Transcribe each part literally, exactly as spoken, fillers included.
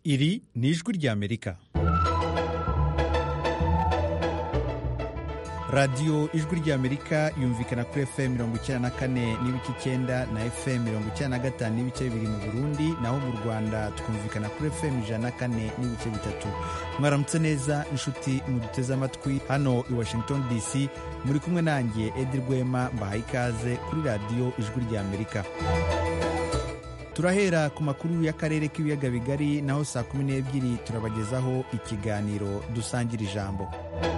Iri ni ijwi ry'Amerika. radiyo ijwi ry'Amerika yumvikana kuri F M mirongo icyenda na kane n'ibice icyenda na F M mirongo icyenda na gatanu n'ibice bibiri mu Burundi, naho mu Rwanda twumvikana kuri F M ijana na kane n'ibice bitatu. Mwaramutse neza inshuti muduteze amatwi hano i Washington D C, muri kumwe nanjye Edi Rwema, mbahaye ikaze kuri radiyo ijwi ry'Amerika. Turahera ku makuru y'akarere k'ibiyaga bigari, naho saa kumi n'ebyiri turabagezaho ikiganiro dusangira ijambo.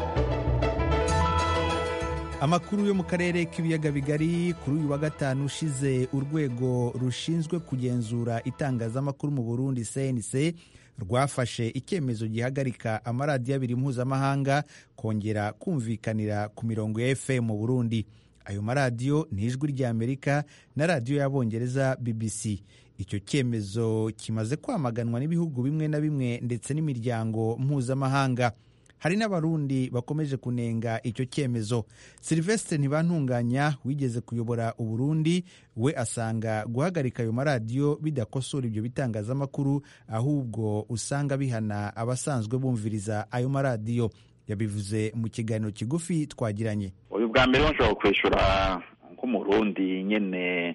Amakuru yo mu karere k'ibiyaga bigari. Kuri uyu wa gatanu ushize, urwego rushinzwe kugenzura itangazamakuru mu Burundi C N C rwafashe icyemezo gihagarika amaradiyo abiri mpuzamahanga kongera kumvikanira ku mirongo ya F M mu Burundi. Ayo maradiyo ni ijwi ry'Amerika na radiyo y'Abongereza B B C. Icyo cyemezo kimaze kwamaganwa n'ibihugu bimwe na bimwe ndetse n'imiryango mpuzamahanga. Hari n'abarundi bakomeje kunenga icyo cyemezo. Sylvestre Ntibantunganya wigeze kuyobora Uburundi, we asanga guhagarika ayo maradiyo bidakosora ibyo bitangazamakuru, ahubwo usanga bihana abasanzwe bumviriza ayo maradiyo. Yabivuze mu kiganiro kigufi twagiranye. Uyu bwa mbere nshobora kwishura nk'umurundi nyene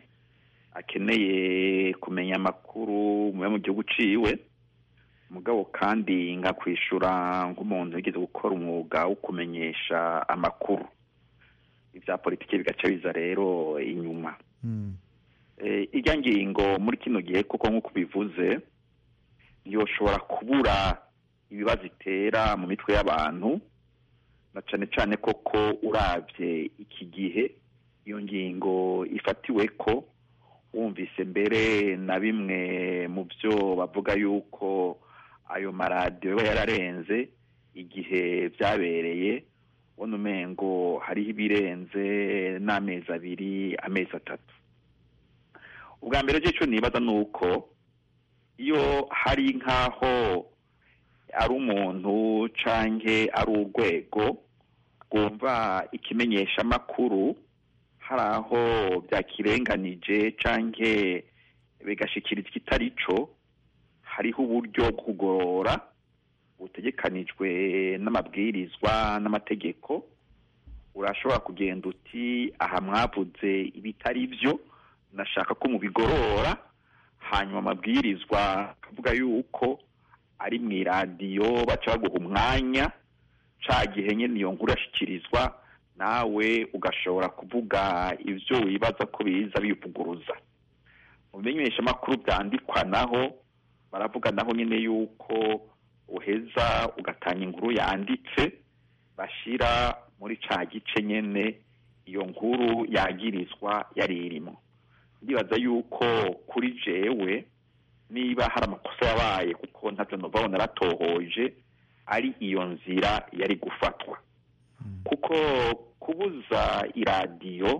akeneye kumenya amakuru mu gihugu ciwe, mugabo kandi ngakwishura nk'umuntu wigeze gukora umwuga wo kumenyesha amakuru. Ivya politiki bigaca biza rero inyuma. Mm. Eh ijya ngingo muri kino gihe kuko nko kubivuze yoshobora kubura ibibazo itera mu mitwe y'abantu, na cane cane koko uravye iki gihe iyo ngingo ifatiwe ko wumvise mbere na bimwe mu byo bavuga yuko ayo maradiyo yararenze igihe byabereye, wone umengo hariho ibirenze n'amezi abiri amezi atatu. Ubwa mbere cyo nibaza nuko iyo hari nkaho ari umuntu canke ari urwego rwumva ikimenyesha amakuru hari aho byakirenganije canke bigashikiriza kitarico, hariho uburyo bwo kugorora butegekanijwe n'amabwirizwa n'amategeko. Urashobora kugenda uti aha mwavuze ibitari byo, nashaka ko mubigorora, hanyuma amabwirizwa kavuga yuko ari mu iradiyo baca baguha umwanya, ca gihe nyene iyo nkuru yashikirizwa nawe ugashobora kuvuga ivyo wibaza ko biza bivuguruza. Mu bimenyesha amakuru byandikwa naho baravuga naho nyene yuko uheza ugatanga inkuru yanditse bashira muri ca gice nyene iyo nkuru yagirizwa yari irimo. Ndibaza yuko kuri jewe niba hari amakosa yabaye, kuko ntavyo nova naratohoje, ari iyo nzira yari gufatwa. Kuko kubuza iradiyo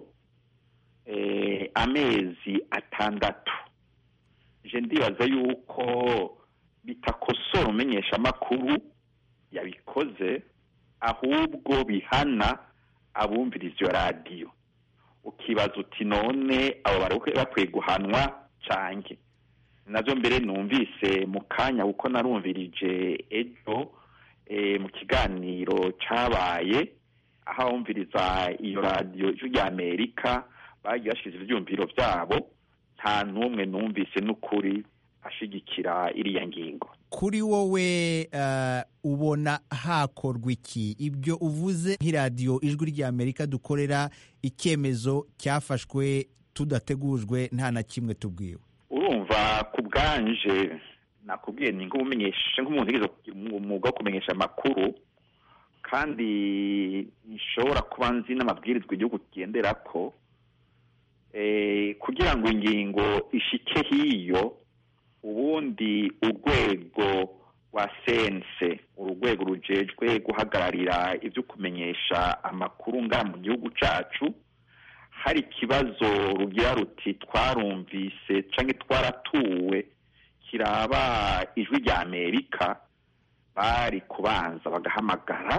eh, amezi atandatu, je ndibaza yuko bitakosora umenyesha amakuru yabikoze, ahubwo bihana abumviriza iyo radiyo. Ukibaza uti none abo bakwiye guhanwa canke? Navyo mbere numvise mu kanya uko narumvirije ejo e, mu kiganiro cabaye aho abumviriza iyo radiyo y'Amerika bagiye bashize ivyumviro vyabo, nta numwe numvise n'ukuri ashigikira iriya ngingo. Kuri wowe uh, ubona hakorwa iki? Ibyo uvuze nk'iradiyo ijwi ry'Amerika dukorera, icyemezo cyafashwe tudategujwe nta na kimwe tubwiwe. Urumva ku bwanje nakubwiye ni ngo umenyeshe nk'umuntu yize umwuga wo kumenyesha amakuru, kandi nishobora kuba nzi n'amabwirizwa igihugu kigenderako, eh kugira ngo ingingo ishike hiyo, ubundi urwego wa C N C, urugwego rujejwe guhagararira ivyo kumenyesha amakuru ngaha mu gihugu cacu, hari kibazo rugira ruti twarumvise canke twaratuwe kiraba ijwi ry'Amerika, bari kubanza bagahamagara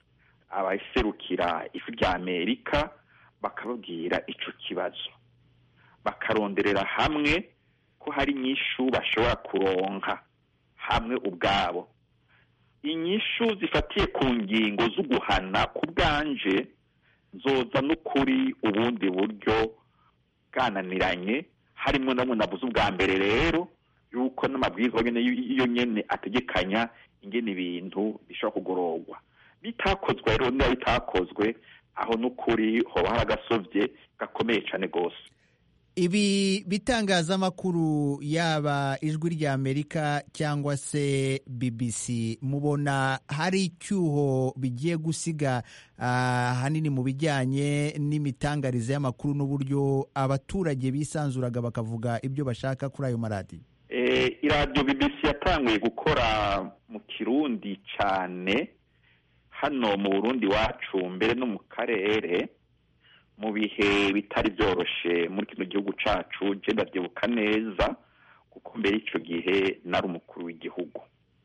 abaserukira ijwi ry'Amerika bakababwira ico kibazo, bakaronderera hamwe ko hari nyishu bashobora kuronka, hamwe ubwabo. Inyishu zifatiye ku ngingo zo guhana ku bwanje zoza n'ukuri ubundi buryo bwananiranye, harimo namwe nabuze ubwa mbere rero yuko n'amabwiriza nyene iyo nyene ategekanya ingene ibintu bishobora kugororwa. Bitakozwe rero niba bitakozwe aho n'ukuri hoba hari agasovye gakomeye cane gose. Ibi bitangazamakuru yaba ijwi rya Amerika cyangwa se B B C mubona hari icyuho bigiye gusiga uh, hanini mu bijyanye n'imitangarize y'amakuru n'uburyo abaturage bisanzuraga bakavuga ibyo bashaka kuri ayo maradiyo? Eh, iradiyo B B C yatanguye gukora mu Kirundi cyane hano mu Burundi wacu mbere no mu karere mu bihe bitari byoroshe muri kino gihugu cacu. Je ndavyibuka neza kuko mbere ico gihe nari umukuru w'igihugu.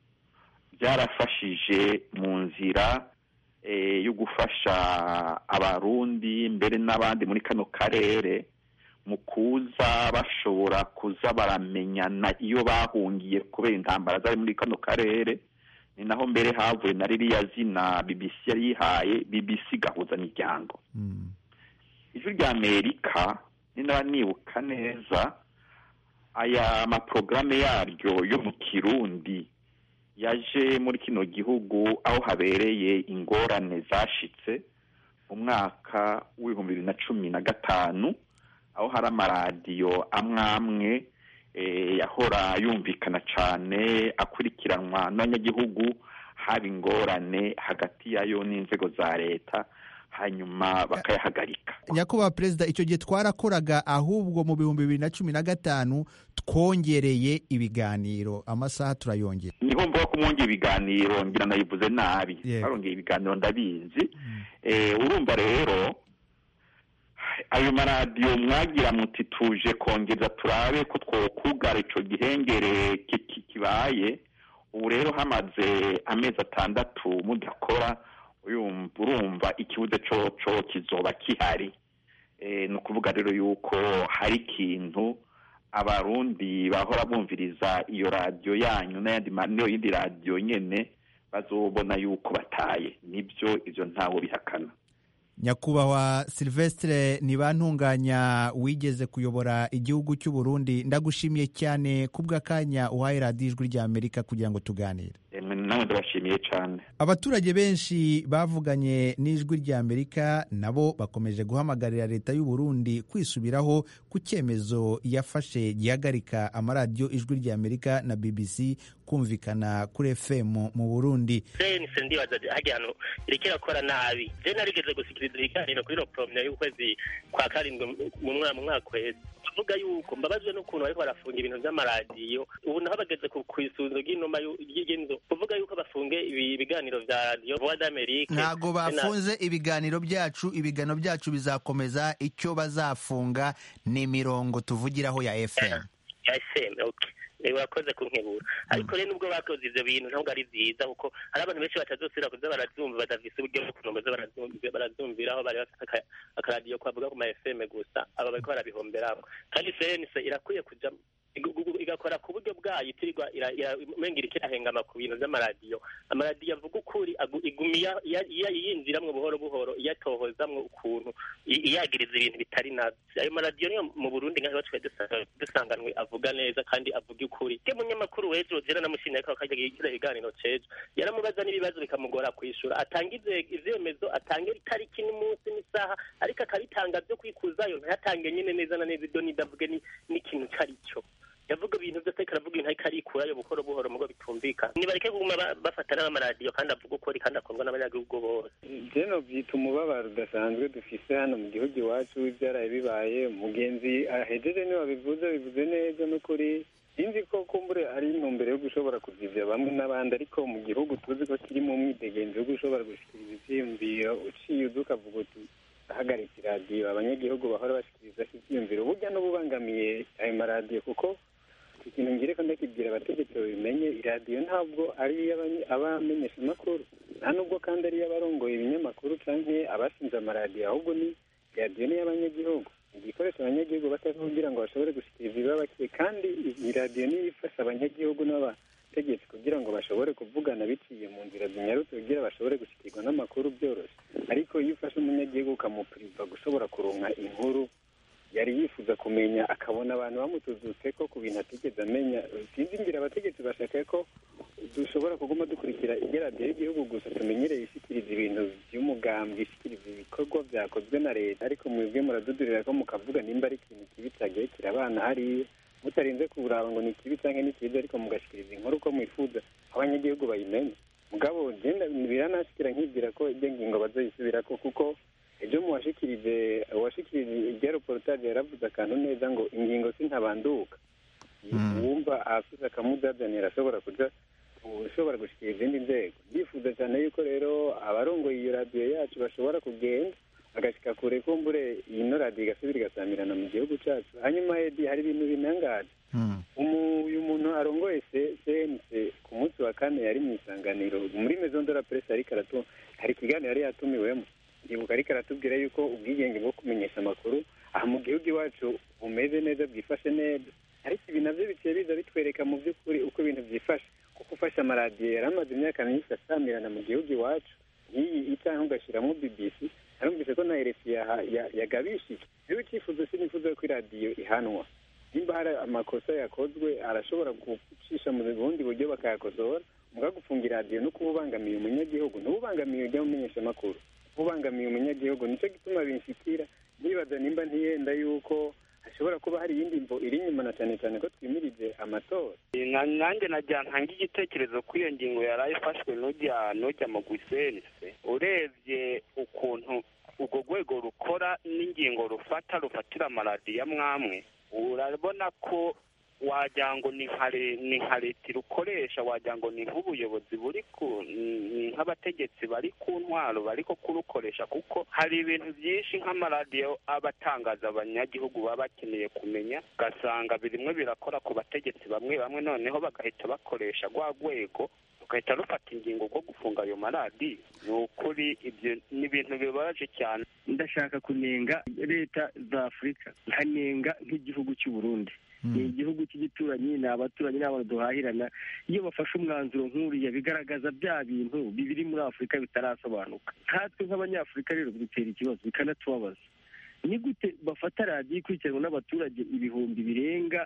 Byarafashije mu nzira e, yo gufasha abarundi mbere n'abandi muri kano karere mu kuza bashobora kuza baramenyana iyo bahungiye kubera intambara zari muri kano karere. Ni naho mbere havuye na ririya zina B B C yari yihaye B B C gahuza miryango. mm. Ijwi rya Amerika ninaba nibuka neza aya maprograme yaryo yo mu Kirundi yaje muri kino gihugu aho habereye ingorane zashitse mu mwaka w'ibihumbi bibiri na cumi na gatanu, aho hari amaradiyo amwe amwe e, yahora yumvikana cane akurikiranwa n'abanyagihugu, haba ingorane hagati yayo n'inzego za leta, hanyuma bakayahagarika. Nyakubahwa Perezida, icyo gihe twarakoraga, ahubwo mu bihumbi bibiri na cumi na gatanu twongereye ibiganiro, amasaha turayongera. Niho mvuga ko mwongeye ibiganiro, ngira nayivuze nabi. Barongeye ibiganiro ndabizi. mm. e, urumva rero ayo maradiyo mwagira muti tuje kongeza turabe ko twokugara ico gihengere kibaye. Ubu rero hamaze amezi atandatu mudakora, urumva ikibuze coco kizoba kihari. E, no kuvuga rero yuko hari ikintu abarundi bahora bumviriza iyo radio yanyu n'ayandi maniyo y'indi radio nyene bazobona yuko bataye. Nibyo ivyo ntawo bihakana. Nyakubahwa Silvestre Ntibantunganya, wigeze kuyobora igihugu cy'u Burundi, ndagushimiye cyane kubw'akanya uhaye radiyo ijwi rya Amerika kugira ngo tuganire. Nawe ndabashimiye cyane. Abaturage benshi bavuganye n'ijwi rya Amerika nabo bakomeje guhamagarira leta y'u Burundi kwisubiraho ku cyemezo yafashe gihagarika amaradiyo ijwi rya Amerika na B B C kumvikana kuri F M mu Burundi. Ni sendi wazaje hagi hano irekera kora nabi. Je narigeze gusikiriza ikiganiro kuri Ropromia y'ukwezi kwa karindwi mu mwaka mu mwaka kwezi. Tuvuga yuko mbabazwe n'ukuntu bariko barafunga ibintu by'amaradiyo. Ubu naho bageze ku kwisuzo ry'inoma y'inzo. Tuvuga yuko bafunge ibiganiro vya Radio Voix d'Amerique. Ntago bafunze ibiganiro byacu, ibigano byacu bizakomeza. Icyo bazafunga ni mirongo tuvugiraho ya F M. Ya F M, okay. Wakoze kunkebura. Ariko rero nubwo bakoze ivyo bintu ntabwo ari byiza kuko hari abantu benshi batazosubira kuza barazumva badafise uburyo bwo kunomboza barazumva barazumviraho bari bafite akaradiyo kwavuga ku ma F M gusa, aba bariko barabihomberamo. Kandi C N C irakwiye kuja igakora ku buryo bwayo itirwa mengira ikirahengama ku bintu by'amaradiyo. Amaradiyo avuga ukuri igumiya yinjiramwe buhoro buhoro iyatohozamwe ukuntu iyagiriza ibintu bitari nabyo. Ayo maradiyo niyo mu Burundi ngaho twe dusanganwe avuga neza kandi avuga ukuri. Ke munyamakuru wejo jera namushimye ko akajya igira ibiganiro cejo yaramubaza n'ibibazo bikamugora kwishura, atangize ivyemezo, atange itariki n'umunsi n'isaha, ariko akabitanga byo kwikuzayo ntatange nyine neza na neza ibyo nidavuge ni n'ikintu carico. Yavuga ibintu byose karavuga ibintu arikurayo buhoro buhoro mugo bitumvikana. Nibareke kuguma bafatana n'amaradiyo kandi avuga ukuri kandi akundwa n'abanyagihugu bose. Je no byita umubabaro udasanzwe dufise hano mu gihugu iwacu ibyaraye bibaye. Umugenzi ahejeje niwe bivuze bivuze neza n'ukuri. Sinzi ko kumbure ari intumbero yo gushobora kuzivya bamwe n'abandi, ariko mu gihugu tuzi ko kiri mu mwidegenzo yo gushobora gushikiriza ivyiyumviro uciye udukavuga uti ahagaritse iradiyo abanyagihugu bahora bashikiriza ivyiyumviro burya n'ububangamiye ayo maradiyo, kuko ikintu ngire ko ndakibwira abategetsi babimenye, iradiyo ntabwo ari abamenyesha amakuru, nta nubwo kandi ari abarongoye ibinyamakuru canke abashinze amaradiyo, ahubwo ni iradiyo ni y'abanyagihugu, igikoresho abanyagihugu batavugira ngo bashobore gushikiriza ibibabakiye. Kandi iradiyo niyo ifasha abanyagihugu n'aba ubutegetsi kugira ngo bashobore kuvugana biciye mu nzira zinyarutse kugira bashobore gushyikirwa n'amakuru byoroshye, ariko iyo ufashe umunyagihugu ukamupuriva gushobora kuronka inkuru yari yifuza kumenya, akabona abantu bamutuzutse ko ku bintu atigeze amenya, sinzi ngira abategetsi bashaka ko dushobora kuguma dukurikira iradiyo y'igihugu gusa tumenyereye ishyikiriza ibintu by'umugambi, ishyikiriza ibikorwa byakozwe na leta, ariko mwebwe muradudurira ko mukavuga nimba ari ikintu kibi cyagiye kirabana hariya, mutarinze kuraba ngo ni kibi cyangwa ni cyiza, ariko mugashyikiriza inkuru uko mwifuza abanyagihugu bayimenye. mugabo genda biranashikira nkibwira ko ibyo ngingo bazoyisubira ko, kuko ejo mu washikirije washikirije irya reportage yaravuze akantu neza ngo ingingo sintabanduka. Wumva afite akamudazanira ashobora kuja ushobora gushikira izindi nzego. Ndifuza cyane yuko rero abarongoye iyo radiyo yacu bashobora kugenda agashika kure kumbure ino radiyo igasubira igasamirana mu gihugu cyacu. Hanyuma edi hari ibintu binangaje. uyu muntu arongoye C N C ku munsi wa kane yari mu isanganiro muri Maison de la Presse, ariko aratu hari ikiganiro yari yatumiwemo, ndibuka ariko aratubwira yuko ubwigenge bwo kumenyesha amakuru aha mu gihugu iwacu bumeze neza, bwifashe neza, ariko ibi navyo biciye biza bitwereka mu by'ukuri uko ibintu byifashe, kuko ufashe amaradiyo yari amaze imyaka myinshi asamirana mu gihugu iwacu, nk'iyi itaha ugashyiramo B B C, narumvise ko na R F I yagabishije. Rero icyifuzo sinifuza ko iradiyo ihanwa, nimba hari amakosa yakozwe arashobora gucisha mu bundi buryo bakayakosora, muga gufunga iradiyo no kuba ubangamiye umunyagihugu, ntubangamiye ujya umenyesha amakuru, ubangamiye umunyagihugu. Nicyo gituma binshikira nibaza nimba ntiyenda yuko hashobora kuba hari iyindi mvo iri inyuma, na cyane cyane ko twimirije amatora. nanjye najya ntanga igitekerezo ko iyo ngingo yari ifashwe n'ujya n'ujya mu gusense, urebye ukuntu urwo rwego rukora n'ingingo rufata rufatira amaradiyo amwamwe, urabona ko wagira ngo ni nka leta irukoresha, wagira ngo ni nk'ubuyobozi buri ku ni nk'abategetsi bari ku ntwaro bari ko kurukoresha, kuko hari ibintu byinshi nk'amaradiyo aba atangaza abanyagihugu baba bakeneye kumenya, ugasanga birimwe birakora ku bategetsi bamwe bamwe, noneho bagahita bakoresha rwa rwego rugahita rufata ingingo rwo gufunga ayo maradiyo. Ni ukuri ibyo ni ibintu bibabaje cyane. Ndashaka kunenga leta za Afurika, nkanenga nk'igihugu cy'u Burundi. Ni igihugu cy'igituranyi, ni abaturanyi, ni abantu duhahirana. Iyo bafashe umwanzuro nk'uriya bigaragaza bya bintu bibiri muri Afurika bitarasobanuka. Nkatwe nk'abanyafurika rero bidutera ikibazo, bikanatubabaza. Ni gute bafata radiyo ikurikiranwa n'abaturage ibihumbi birenga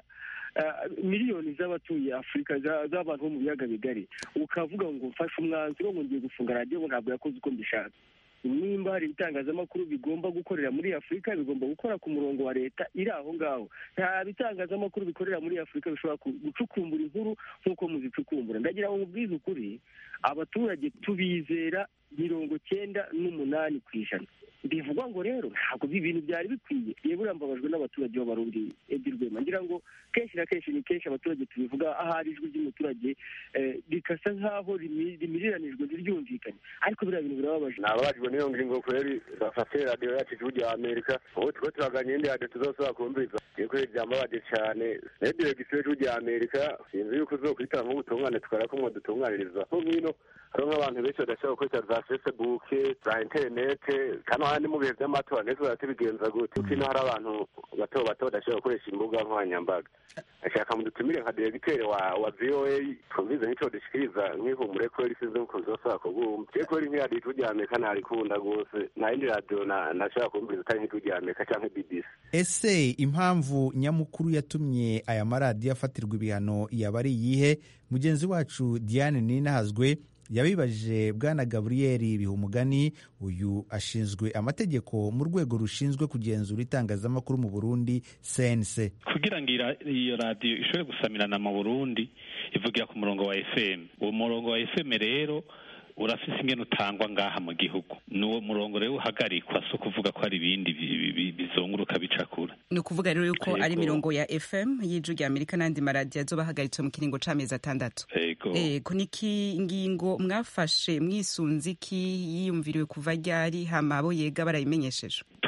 miliyoni z'abatuye Afurika, z'abantu bo mu biyaga bigari, ukavuga ngo mfashe umwanzuro ngo ngiye gufunga radiyo ngo ntabwo yakoze uko mbishaka. Nimba hari ibitangazamakuru bigomba gukorera muri Afurika, bigomba gukora ku murongo wa leta iri aho ngaho. Nta bitangazamakuru bikorera muri Afurika bishobora gucukumbura inkuru nk'uko muzicukumbura. Ndagira ngo mubwize ukuri, abaturage tubizera mirongo cyenda n'umunani ku ijana. Bivugwa ngo rero ntabwo ibi bintu byari bikwiye. Yewe urambabajwe n'abaturage b'Abarundi Edi Rwema. Ngira ngo kenshi na kenshi ni kenshi abaturage tubivuga ahari ijwi ry'umuturage rikasa nk'aho rimiriranijwe ntiryumvikanye, ariko biriya bintu birababaje. Nababajwe n'iyo ngingo kweri bafashe radiyo yacu ijwi rya Amerika, ubu twe turaganye indi radiyo tuzosubira kumviriza. Kweri byambabaje cyane. Radiyo y'igisiyo ijwi rya Amerika sinzi yuko uzokwitanga nk'ubutungane tukara ko mwadutunganiriza nko nkino. Hari nk'abantu benshi badashobora gukoresha za Facebook, za interinete, kandi ahandi mu bihe by'amatora ndetse baratubigenza gute, kuko ino hari abantu bato bato badashobora gukoresha imbuga nkoranyambaga. Ashaka mudutumire nka diregiteri wa wa V O A twumvize nk'icyo dushikiriza nk'ihumure ko iri sizo ko zose akubumva. Cyo ko iri nk'iradiyo ijwi rya Amerika narikunda gose, nta yindi radiyo nashaka kumviriza atari nk'ijwi rya Amerika cyangwa B B C. Ese impamvu nyamukuru yatumye aya maradiyo afatirwa ibihano yaba ari iyihe? Mugenzi wacu Diane Ninahazwe yabibajije Bwana Gabriel Bihumugani, uyu ashinzwe amategeko mu rwego rushinzwe kugenzura itangazamakuru mu Burundi C N C. Kugira ngo iyo radiyo ishobore gusamirana mu Burundi ivugira ku murongo wa F M. Uwo murongo wa F M rero urafise ingene utangwa ngaha mu gihugu. Nuwo murongo rero uhagarikwa, so kuvuga ko hari ibindi bizunguruka bicakura. Ni ukuvuga rero yuko ari mirongo ya F M y'ijwi rya Amerika n'andi maradiyo azoba ahagaritse mu kiringo c'amezi atandatu. Ego niki ngingo mwafashe mwisunze iki, yiyumviriwe kuva ryari, hama abo yega barayimenyesheje?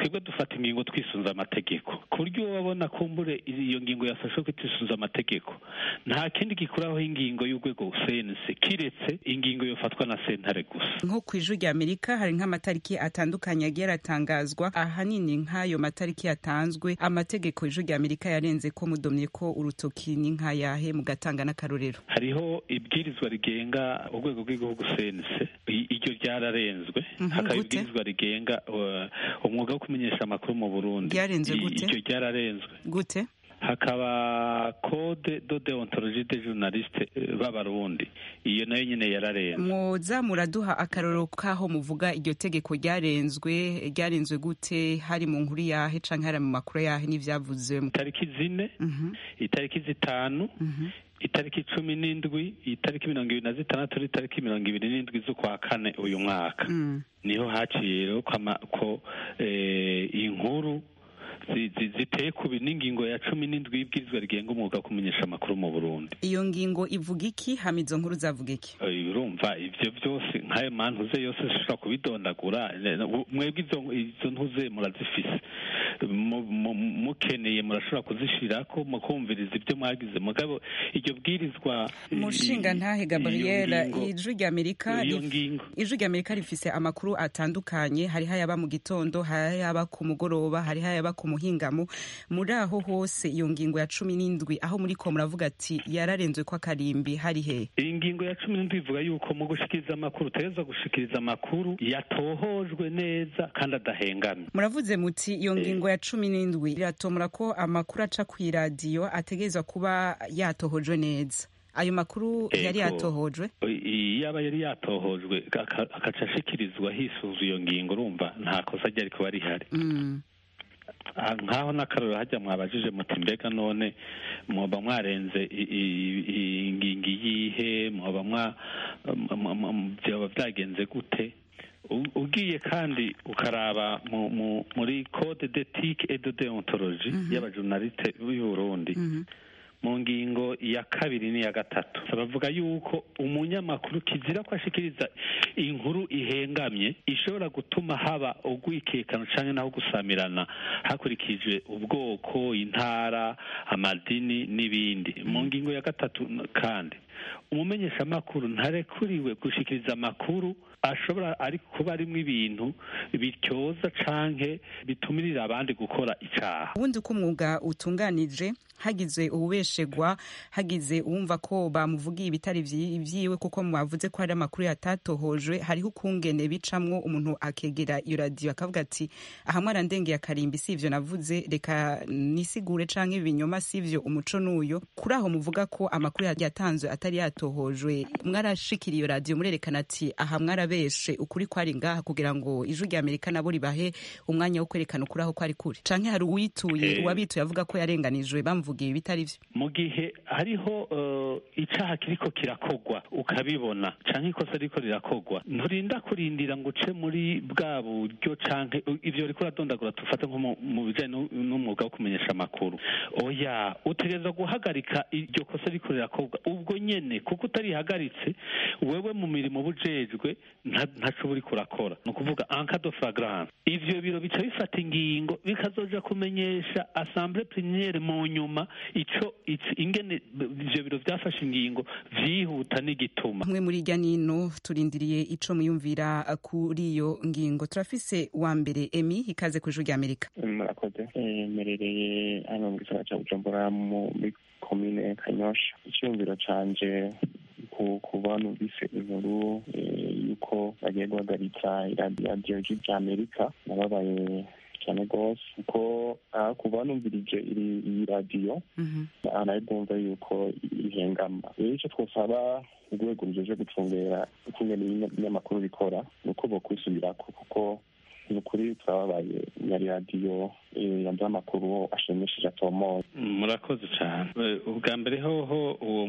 twebwe dufata ingingo twisunze amategeko ku buryo wabona kumbure iyo ngingo yafashwe ko itisunze amategeko nta kindi gikuraho ingingo y'urwego C N C kiretse ingingo yofatwa na sentare gusa. Nko ku ijwi rya Amerika hari nk'amatariki atandukanye agiye aratangazwa, ahanini nk'ayo matariki yatanzwe amategeko ijwi rya Amerika yarenze ko mudomye ko urutoki ni nk'ayahe mugatanga n'akarorero? Hariho ibwirizwa rigenga urwego rw'igihugu C N C, iryo ryararenzwe. Hakaba ibwirizwa rigenga umwuga wo kumenyesha amakuru mu Burundi, iryo ryararenzwe. Gute? Hakaba code de deontologie des journalistes b'abarundi, iyo nayo nyine yararenzwe. Mwoza muraduha akarorero kaho muvuga iryo tegeko ryarenzwe, ryarenzwe gute? Hari mu nkuru yahe canke hari mu makuru yahe n'ivyavuze? Itariki zine, itariki zitanu, itariki cumi n'indwi, itariki mirongo ibiri na zitandatu, itariki mirongo ibiri n'indwi z'ukwa kane uyu mwaka niho haciye rero ko inkuru ziteye kubi n'ingingo ya cumi n'indwi y'ibwirizwa rigenga umwuga wo kumenyesha amakuru mu Burundi. Iyo ngingo ivuga iki? Hama izo nkuru zavuga iki? Urumva ivyo byose nk'ayo mantuze yose zishobora kubidondagura, mwebwe izo ntuze murazifise, mukeneye murashobora kuzishirako mukumviriza ibyo mwagize, mugabo iryo bwirizwa Mushinga ntahe Gabriel, ijwi rya Amerika ijwi rya Amerika rifise amakuru atandukanye, hari hayaba mu gitondo, hari hayaba ku mugoroba, hari hayaba ku muhingamo. Muri aho hose iyo ngingo ya cumi n'indwi aho muri ko muravuga ati yararenzwe kwa karimbi, hari he? Iyi ngingo ya cumi n'indwi ivuga yuko mu gushikiriza amakuru tereza gushikiriza amakuru yatohojwe neza kandi adahengamye. Muravuze muti iyo ngingo ya cumi n'indwi iratomora ko amakuru aca kw'iradiyo ategerezwa kuba yatohojwe neza. Ayo makuru yari yatohojwe? Yaba yari yatohojwe akaca ashikirizwa hisunzwe iyo ngingo, urumva nta kosa ryari kuba rihari. Nkaho n'akarorero hajya mwabajije muti mbega none mwoba mwarenze ingingo yihe, mwoba vyoba vyagenze gute? Ugiye kandi ukaraba muri code d'éthique et de déontologie y'abajournaliste b'u Burundi mu ngingo ya kabiri n'iya gatatu bavuga yuko umunyamakuru kizira ko ashikiriza inkuru ihengamye ishobora gutuma haba ugwikekano canke naho gusamirana hakurikijwe ubwoko, intara, amadini n'ibindi. Mu ngingo ya gatatu kandi umumenyesha amakuru ntarekuriwe gushikiriza amakuru ashobora ari kuba arimwo ibintu bityoza canke bitumirira abandi gukora icaha. Ubundi ko umwuga utunganije, hagize ububeshegwa, hagize uwumva ko bamuvugiye ibitari vyiwe kuko mwavuze ko hari amakuru yatatohojwe, hariho ukungene bicamwo umuntu akegera iyo radio akavuga ati aha mwarandengeye akarimbi sivyo navuze, reka nisigure canke ibinyoma sivyo, umuco nuyo. Kuri aho muvuga ko amakuru yatanzwe atari yatohojwe, mwarashikira iyo radio murerekana ati aha mwarabeshe ukuri kwari ngaha kugira ngo ijwi rya Amerika nabo ribahe umwanya wo kwerekana ukuri aho kwari kuri, canke hari uwituye uwabituye avuga ko yarenganijwe bamvugiye ibitari vyo? Mu gihe hariho uh, icaha kiriko kirakogwa ukabibona canke ikosa riko rirakogwa, nturinda kurindira ngo uce muri bwa buryo canke ivyo riko radondagura tufata nko mu bijanye n'umwuga wo kumenyesha amakuru. Oya, utegereza guhagarika iryo kosa riko rirakogwa ubwo nyene, kuko utarihagaritse wewe mu mirimo bujejwe ntaco uri kurakora. No kuvuga en cas de flagrance, ivyo biro bica bifata ingingo bikazoja kumenyesha assemblée plénière mu nyuma ico ingene ivyo biro vyafashe ingingo vyihuta n'igituma. Mwe muri irya nino turindiriye ico muyumvira kuri iyo ngingo. Turafise wa mbere Emi, ikaze ku ijwi rya Amerika. Murakoze. Merereye hano mu gisagara ca Bujumbura muri komine Kanyosha. Icyumviro canje ku bantu bise inkuru yuko bagiye guhagaritsa iradiyo rya Amerika, nababaye cyane rwose kuko ku banumvirije iyi radiyo nayo bumva yuko ihengama. Rero icyo twosaba urwego rujeje gucungera ukungene ibinyamakuru bikora ni uko bokwisubirako, kuko ni ukuri turababaye nyari radiyo yambaye amakuru ashimishije atomoye. Murakoze cyane. Ubwa mbere hoho uwo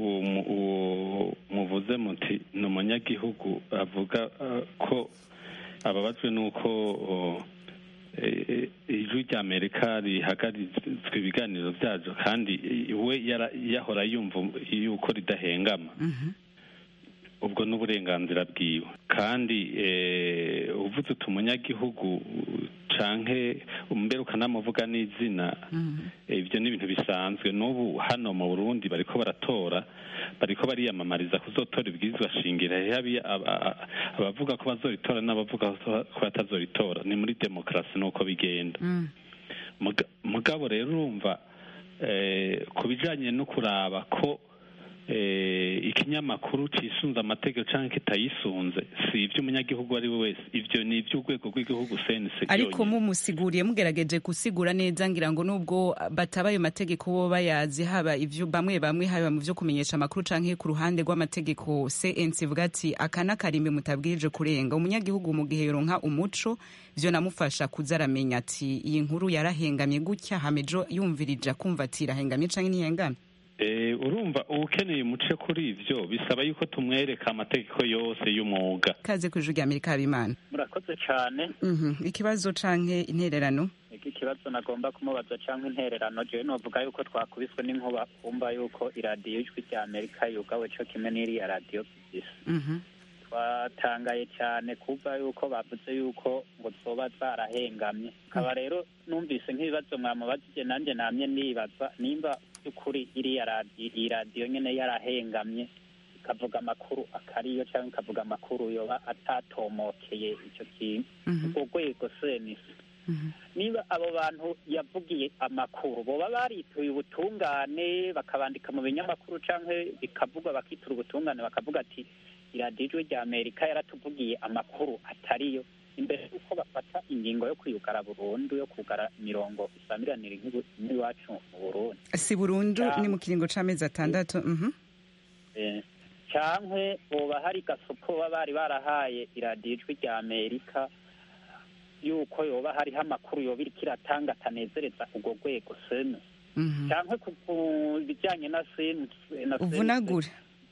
muvuze muti ni umunyagihugu avuga ko ababajwe n'uko ijwi rya Amerika rihagaritswe ibiganiro byazo kandi we yahora yumva yuko ridahengama. ubwo n'uburenganzira bwiwe kandi uvuze uti umunyagihugu canke mbere ukanamuvuga n'izina ibyo ni ibintu bisanzwe. N'ubu hano mu Burundi bariko baratora bariko bariyamamariza kuzotora ibwirizwa shingiro, abavuga ko bazoritora n'abavuga ko batazoritora. Ni muri demokarasi nuko bigenda. Mugabo rero urumva ku bijanye no kuraba ko ikinyamakuru cisunze amategeko canke kitayisunze, si ivyo umunyagihugu ari we wese, ivyo ni ivy'urwego rw'igihugu C N C. Ariko mumusiguriye mugerageje gusigura neza, ngira ngo nubwo bataba ayo mategeko bo bayazi, haba ivyo bamwe bamwe haba mu vyo kumenyesha amakuru canke ku ruhande rw'amategeko C N C ivuga ati aka n'akarimbi mutabwirije kurenga. Umunyagihugu mu gihe yoronka umuco vyo namufasha kuzaramenya ati iyi nkuru yarahengamye gutya, hamejo yumvirije kumva ati irahengamye canke ntihengamye. Eh, urumva ukeneye umuce kuri ivyo bisaba yuko tumwereka amategeko yose y'umwuga. Kaze ku Ijwi Amerika Habimana. Murakoze cyane. Mhm. Ikibazo canke intererano? Iki kibazo nagomba kumubaza canke intererano, je novuga yuko twakubiswe n'inkuba kumva yuko iradiyo Ijwi rya Amerika yugawe cyo kimwe n'iri ya radio P B C. Mhm. Twatangaye cyane kuva yuko bavuze yuko ngo zoba zarahengamye. Kaba rero numvise nk'ibibazo mwamubazije nanje namye nibaza nimba kuri iriya radiyo iradiyo nyene yarahengamye ikavuga amakuru akariyo cyangwa ikavuga amakuru yoba atatomokeye icyo kintu ubwo rwego senisi. Niba abo bantu yavugiye amakuru boba barituye ubutungane bakabandika mu binyamakuru cyangwa bikavugwa bakitura ubutungane bakavuga ati iradiyo Ijwi rya Amerika yaratuvugiye amakuru atariyo, imbere yuko bafata ingingo yo kwiyugara burundu yo kugara mirongo isamiranira nk'iwacu mu Burundi. Si burundu ni mu kiringo c'amezi atandatu. Mhm. Eh, cankwe boba hari gasopo bari barahaye iradiyo Ijwi rya Amerika yuko yoba hari amakuru yoba iriko iratanga atanezereza ubwo rwego sene. Cankwe ku bijanye na sene na uvunagure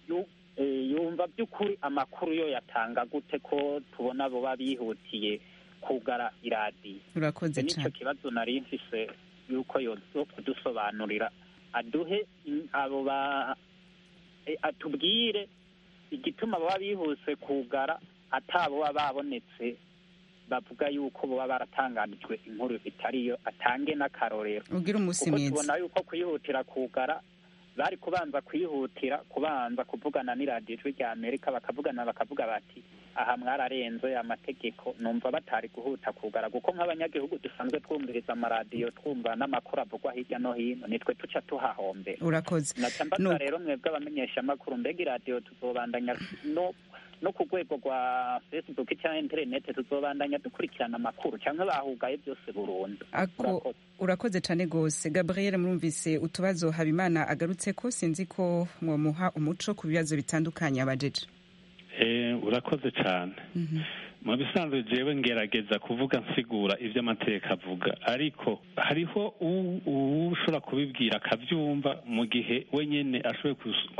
yumva by'ukuri amakuru yo yatanga gute ko tubona bo babihutiye kugara iradiyo. Urakoze cyane. Nicyo kibazo nari mfise yuko yozo kudusobanurira aduhe abo ba atubwire igituma baba bihuse kugara atabo baba babonetse bavuga yuko baba baratanganijwe inkuru itariyo, atange n'akarorero. Ugira umusi mwiza. Tubona yuko kwihutira kugara bari kubanza kwihutira kubanza kuvugana n'iradiyo Ijwi rya Amerika bakavugana bakavuga bati aha mwararenze amategeko, numva batari guhuta kugara kuko nk'abanyagihugu dusanzwe twumviriza amaradiyo twumva n'amakuru avugwa hirya no hino nitwe tuca tuhahombera. Urakoze. Naca rero mwebwe abamenyesha amakuru mbega iradiyo tuzobandanya no no ku rwego rwa Facebook cyangwa internet tuzobandanya dukurikirana amakuru cyangwa bahugaye byose burundu. Ako urakoze cyane gose. Gabriel, murumvise utubazo Habimana agarutse ko, sinzi ko mwomuha umuco ku bibazo bitandukanye abajeje. Eh, urakoze cyane. Mhm. Mu bisanzwe jewe ngerageza kuvuga nsigura ivyo amateka avuga, ariko hariho ushobora kubibwira akavyumva mu gihe wenyene ashoboye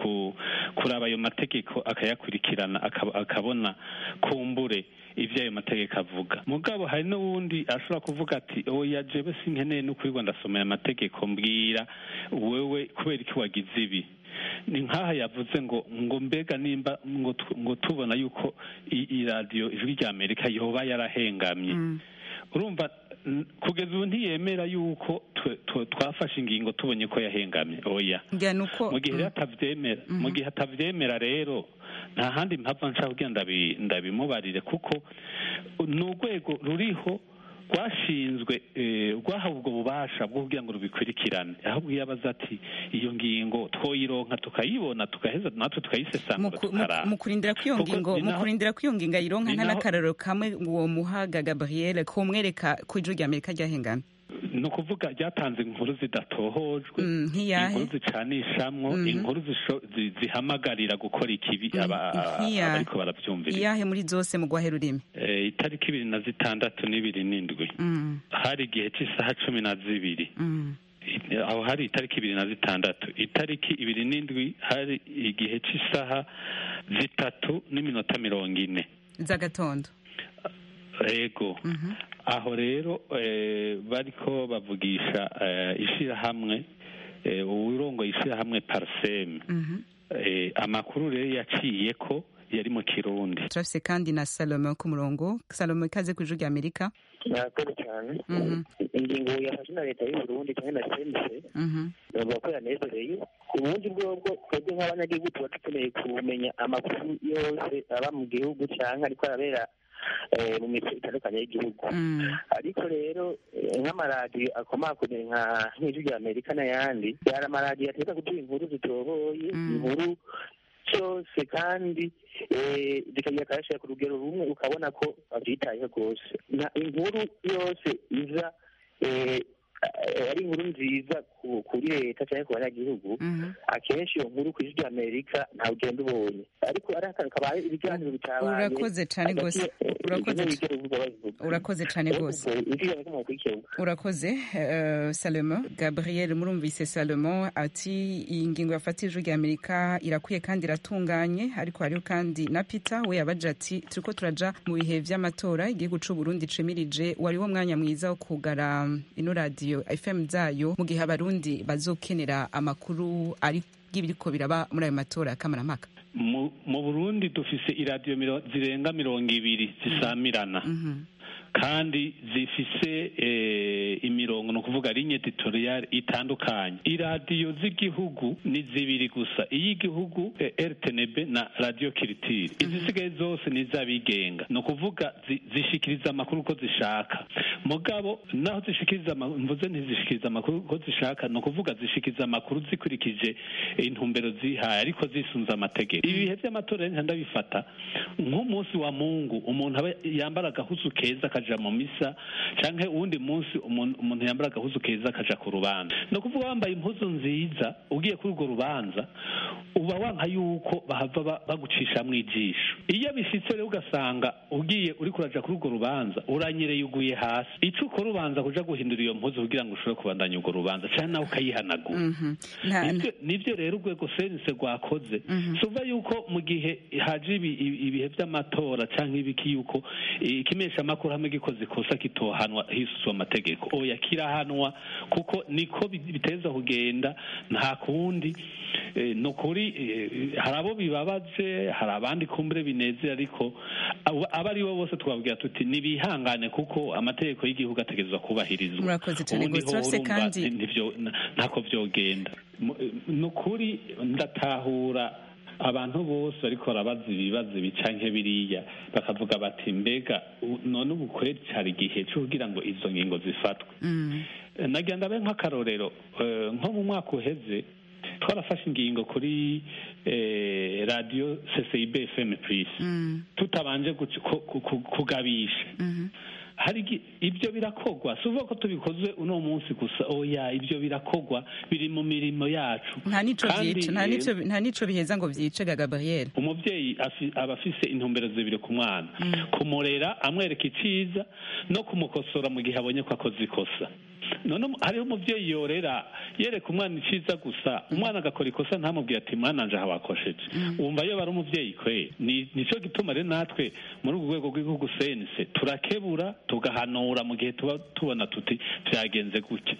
kuraba ayo mategeko akayakurikirana akabona kumbure ivyo ayo mategeko avuga. Mugabo hari n'uwundi ashobora kuvuga ati oya jewe sinkeneye no kwigwa ndasomera amategeko, mbwira wewe kubera iki wagize ibi. Ni nkaha yavuze ngo ngo mbega nimba ngo ngo tubona yuko iradiyo Ijwi rya Amerika yoba yarahengamye. Mm. Urumva kugeza ubu ntiyemera yuko twafashe ingingo tubonye ko yahengamye. Oya, mu gihe atavyemera mm. mu gihe atavyemera rero nta handi mpava nshaka kugira ndabimubarire kuko n'urwego ruriho rwashinzwe rwahawe ubwo bubasha bwo kugira ngo rubikurikirane. Ahubwo yabaza ati iyo ngingo twoyironka tukayibona tukaheza natwe tukayisesangura tukaraba. Mu kurindira kw'iyo ngingo mu kurindira kw'iyo ngingo ayironka nta n'akararo kamwe uwo muhaga Gabriel kumwereka ko Ijwi rya Amerika ryahengamye. No kuvuga ryatanze inkuru zidatohojwe, mm, inkuru zicanishamwo, mm-hmm. inkuru zihamagarira gukora ikibi mm, abariko baravyumvira. Iyahe muri zose mu gwahera urime? Eh, itariki ibiri na zitandatu n'ibiri n'indwi. Mm. Hari igihe c'isaha cumi na zibiri. Mm. Aho hari itariki ibiri na zitandatu. Itariki ibiri n'indwi hari igihe c'isaha zitatu n'iminota mirongo ine. Z'agatondo. Ego. Mm-hmm. Aho rero eh, bariko bavugisha eh, ishirahamwe eh, uwirongo ishirahamwe Parsem. Mm-hmm. eh, amakuru rero yaciye ko yari mu kirundi. turafise kandi na Salome ku murongo. Salome, ikaze ku ijwi rya Amerika. murakoze cyane. ingingo yafashe na leta y'u Burundi cyane na sense bavuga ko yanezereye ubundi bwobwo twebwe nk'abanyagihugu tuba dukeneye kumenya amakuru yose aba mu gihugu cyangwa ariko arabera mu mico itandukanye y'igihugu. ariko rero nk'amaradiyo akomakomeye nka nk'ijwi rya Amerika n'ayandi yari amaradiyo ategeka kuduha inkuru zitoboye inkuru cyose kandi zikagira akarashyira ku rugero rumwe ukabona ko babyitayeho rwose. inkuru yose iza ari inkuru nziza kuri leta cyangwa ku banyagihugu akenshi iyo nkuru ku ijwi rya Amerika ntawe ugenda ubonye, ariko ari akantu kabaye ibiganiro bitabaye. urakoze cyane rwose urakoze cyane rwose urakoze. Salomo Gabriel, murumvise Salomo ati iyi ngingo yafata ijwi rya Amerika irakwiye kandi iratunganye, ariko hariho kandi na Peter we yabaje ati turiko turaja mu bihe vy'amatora igihugu c'u Burundi cimirije, wari wo mwanya mwiza wo kugara ino radio F M zayo mu gihe abarundi bazokenera amakuru ari y'ibiriko biraba muri ayo matora ya kamarampaka. mu Burundi dufise iradiyo zirenga mirongo ibiri zisamirana kandi zifise imirongo no kuvuga ligne editorial itandukanye. iradiyo z'igihugu ni zibiri gusa, iy'igihugu R T N B na Radio Culture. izisigaye zose ni z'abigenga, no kuvuga zishikiriza amakuru ko zishaka. mugabo naho zishikiriza mvuze ntizishikiriza amakuru ko zishaka, no kuvuga zishikiriza amakuru zikurikije intumbero zihaye ariko zisunza amategeko. ibi bihe by'amatora ndabifata nk'umunsi wa Mungu, umuntu aba yambara agahuzu keza akaja mu misa, canke uwundi munsi umuntu yambara agahuzu keza akaja ku rubanza. no kuvuga wambaye impuzu nziza ugiye kuri urwo rubanza uba wanka yuko bahava bagucisha mu ijisho. iyo bishitse rero ugasanga ugiye uri kuraja kuri urwo rubanza uranyereye uguye hasi, ico ukora ubanza kuja guhindura iyo mpuzu kugira ngo ushobore kubandanya urwo rubanza canke nawe ukayihanagura. nivyo rero urwego sense rwakoze. suva yuko mu gihe haje ibihe vy'amatora canke ibiki yuko ikimesha amakuru hamwe gikoze ikosa kitohanwa hisuswa amategeko. oya kirahanwa kuko niko biteza kugenda, nta kundi. no kuri hari abo bibabaje, hari abandi kumbure binezera, ariko aba ari bo bose twabwira tuti nibihangane kuko amategeko y'igihugu ategerezwa kubahirizwa. murakoze cyane rwose kandi nivyo ntako vyogenda. no kuri ndatahura abantu bose ariko barabaza ibibazo bicanke biriya bakavuga bati mbega none ubu kweri cyari igihe cyo kugira ngo izo ngingo zifatwe. nagira ndabe nk'akarorero nko mu mwaka uheze twarafashe ingingo kuri radio C C I B F M plus tutabanje kugabisha. hari ibyo birakogwa, suvuga ko tubikoze uno munsi gusa. oya ibyo birakogwa, biri mu mirimo yacu. nta nico byica nta nico nta nico biheza ngo byice. Gabriel, umuvyeyi aba afise intumbero zibiri ku mwana, kumurera amwereka iciza no kumukosora mu gihe abonye ko akoze ikosa. none hariho umuvyeyi yorera yereka umwana iciza gusa, umwana agakora ikosa ntamubwira ati mwana nje hawakosheje. wumva iyo bari umuvyeyi kwe. nico gituma rero natwe muri urwo rwego rw'igihugu sense turakebura tugahanura mu gihe tuba tubona tuti vyagenze gutya.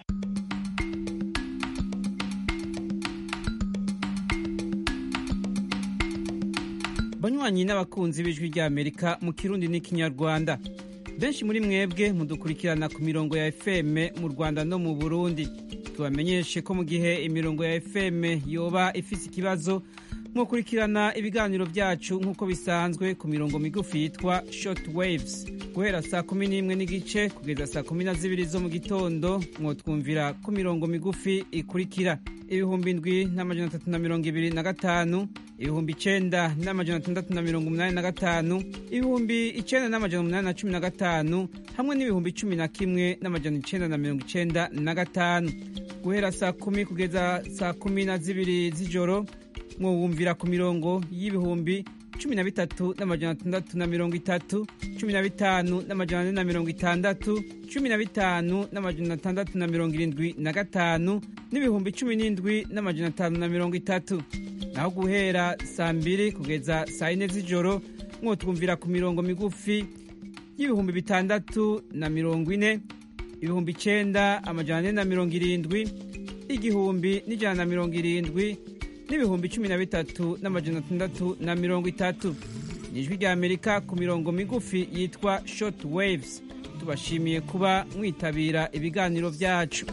banywanyi n'abakunzi b'ijwi rya Amerika mu Kirundi n'ikinyarwanda, benshi muri mwebwe mudukurikirana ku mirongo ya F M mu Rwanda no mu Burundi. tubamenyeshe ko mu gihe imirongo ya F M yoba ifise ikibazo, mwokurikirana ibiganiro byacu nk'uko bisanzwe ku mirongo migufi yitwa short waves guhera saa kumi n'imwe n'igice kugeza saa kumi na zibiri zo mu gitondo. mwotwumvira ku mirongo migufi ikurikira: ibihumbi indwi n'amajana atatu na mirongo ibiri na gatanu, ibihumbi icenda n'amajana atandatu na mirongo umunani na gatanu, ibihumbi icenda n'amajana umunani na cumi na gatanu, hamwe n'ibihumbi cumi na kimwe n'amajana icenda na mirongo icenda na gatanu. guhera saa kumi kugeza saa kumi na zibiri z'ijoro mwumvira ku mirongo y'ibihumbi cumi na bitatu n'amajana atandatu na mirongo itatu, cumi na bitanu n'amajana ane na mirongo itandatu, cumi na bitanu n'amajana atandatu na mirongo irindwi na gatanu, n'ibihumbi cumi n'indwi n'amajana atanu na mirongo itatu. naho guhera saa mbiri kugeza saa yine z'ijoro mwotwumvira ku mirongo migufi y'ibihumbi bitandatu na mirongo ine, ibihumbi icenda amajana ane na mirongo irindwi, igihumbi n'ijana na mirongo irindwi, n'ibihumbi cumi na bitatu n'amajana atandatu na mirongo itatu. ni ijwi rya amerika ku mirongo migufi yitwa short waves. Tubashimiye kuba mwitabira ibiganiro byacu.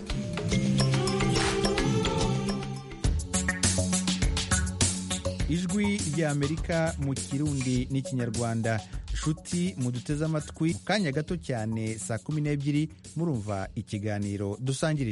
ijwi rya amerika mu kirundi n'ikinyarwanda. nshuti muduteze amatwi, kanya gato cyane saa kumi n'ebyiri murumva ikiganiro dusangirira